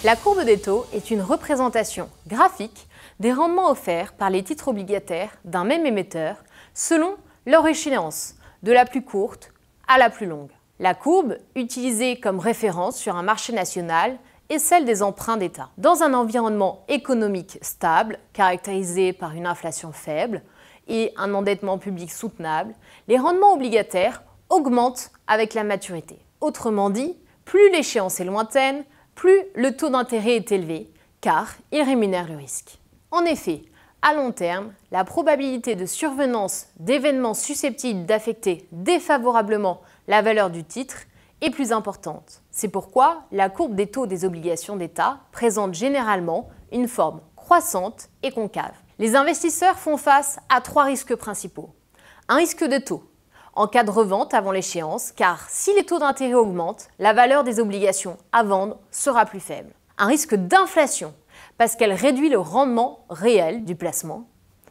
La courbe des taux est une représentation graphique des rendements offerts par les titres obligataires d'un même émetteur selon leur échéance, de la plus courte à la plus longue. La courbe, utilisée comme référence sur un marché national, est celle des emprunts d'État. Dans un environnement économique stable, caractérisé par une inflation faible et un endettement public soutenable, les rendements obligataires augmentent avec la maturité. Autrement dit, plus l'échéance est lointaine, plus le taux d'intérêt est élevé, car il rémunère le risque. En effet, à long terme, la probabilité de survenance d'événements susceptibles d'affecter défavorablement la valeur du titre est plus importante. C'est pourquoi la courbe des taux des obligations d'État présente généralement une forme croissante et concave. Les investisseurs font face à 3 risques principaux. Un risque de taux, en cas de revente avant l'échéance, car si les taux d'intérêt augmentent, la valeur des obligations à vendre sera plus faible. Un risque d'inflation, parce qu'elle réduit le rendement réel du placement.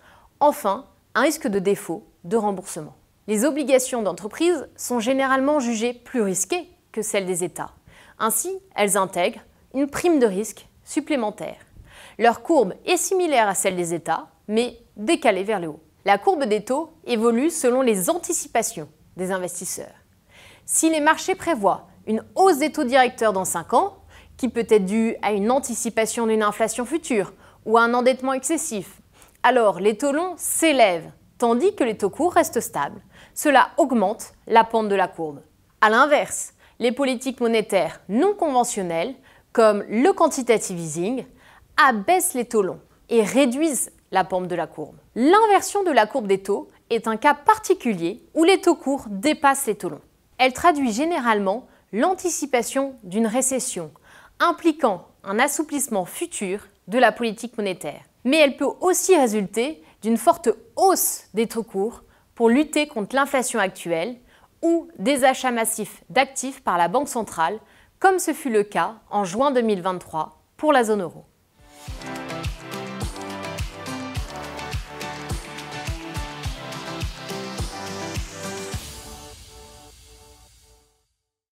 Enfin, un risque de défaut de remboursement. Les obligations d'entreprise sont généralement jugées plus risquées que celles des États. Ainsi, elles intègrent une prime de risque supplémentaire. Leur courbe est similaire à celle des États, mais décalée vers le haut. La courbe des taux évolue selon les anticipations des investisseurs. Si les marchés prévoient une hausse des taux directeurs dans 5 ans, qui peut être due à une anticipation d'une inflation future ou à un endettement excessif, alors les taux longs s'élèvent, tandis que les taux courts restent stables. Cela augmente la pente de la courbe. A l'inverse, les politiques monétaires non conventionnelles, comme le quantitative easing, abaissent les taux longs et réduisent la pente de la courbe. L'inversion de la courbe des taux est un cas particulier où les taux courts dépassent les taux longs. Elle traduit généralement l'anticipation d'une récession, impliquant un assouplissement futur de la politique monétaire. Mais elle peut aussi résulter d'une forte hausse des taux courts pour lutter contre l'inflation actuelle ou des achats massifs d'actifs par la Banque centrale, comme ce fut le cas en juin 2023 pour la zone euro.